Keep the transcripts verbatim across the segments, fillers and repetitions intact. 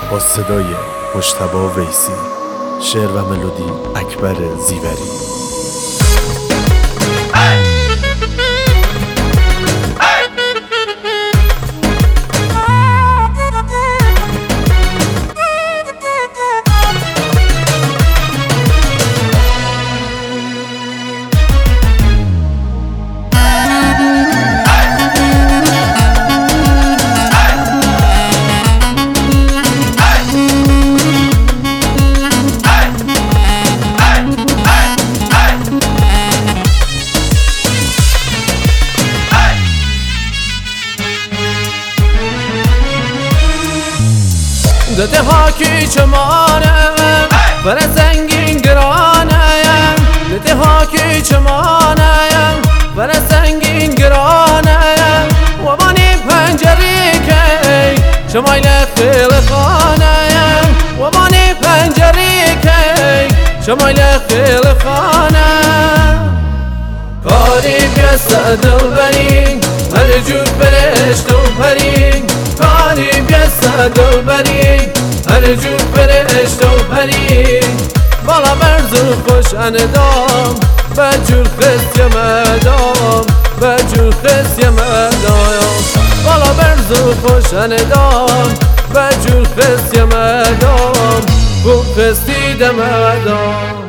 با صدای مجتبی ویسی، شعر و ملودی اکبر زیوری. دته هاکی چمانم بر سنگین گرانم، دته هاکی چمانم بر سنگین گرانم. و بانی پنجری کی شمایل خیل خانم، و بانی پنجری کی شمایل خیل خانم. کاری بیست دل برین هر جور برشت و پرین، کاری بیست دل برین هر جور برشت و پرین. بالا برزو خوش اندام بجور خست یمدام، بجور خست یمدام. بالا برزو خوش اندام بجور خست یمدام، بو خستی دمدام.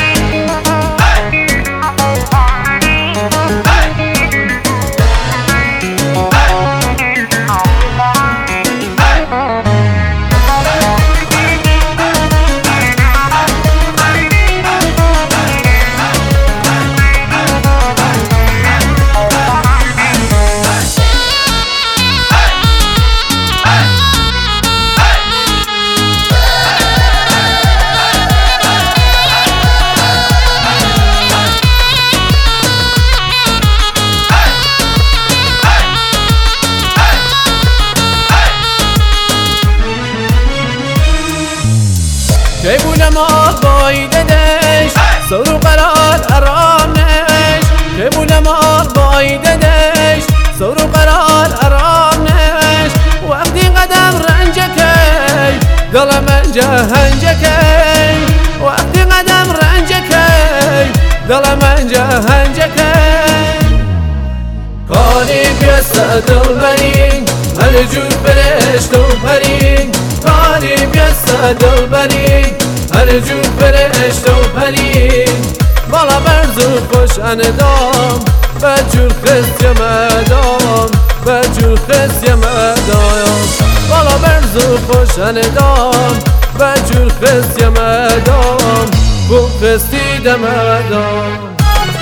کی بولم آقای ددش سرو قرار ارام نش، کی بولم آقای ددش سرو قرار ارام نش. وقتی قدم رنج کی دل من جهنج کی، وقتی قدم رنج کی دل من جهنج کی. کاری بیست دل برین هر جور برشت و پرین، کاری بیست دل برین هر جور برشت و پرین. بالا برزو خوش اندام بجور خست یمدام، بجور خست یمدام. بالا برزو خوش اندام بجور خست یمدام، بو خستی دمدام.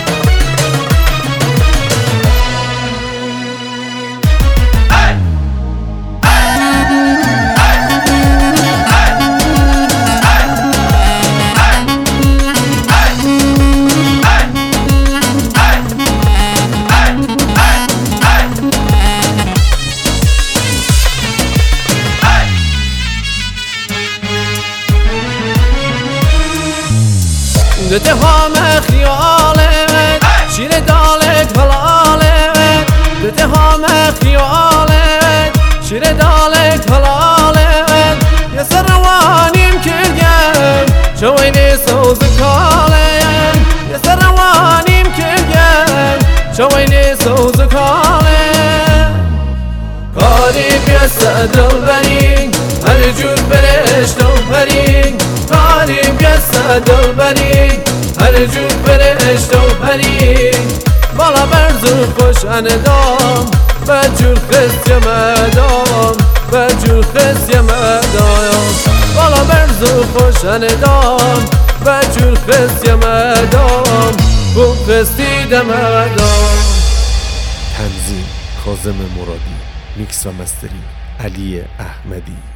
دته هام خیالت شیر دالت حلالت، دته هام خیالت شیر دالت حلالت. یه سر روانیم کردیم شوینی سوز کالت، یه سر روانیم کردیم شوینی سوز کالت. کاری بیست دل برین هر جور برشت و پرین، کاری بیست دل برین هر جور برشت و پرین. بالا برزو خوش اندام بجور خست یمدام، بجور خست یمدام. بالا برزو خوش اندام بجور خست یمدام، بو خستی دمدام. تنظیم کاظم مرادی، میکس و مستری علی احمدی.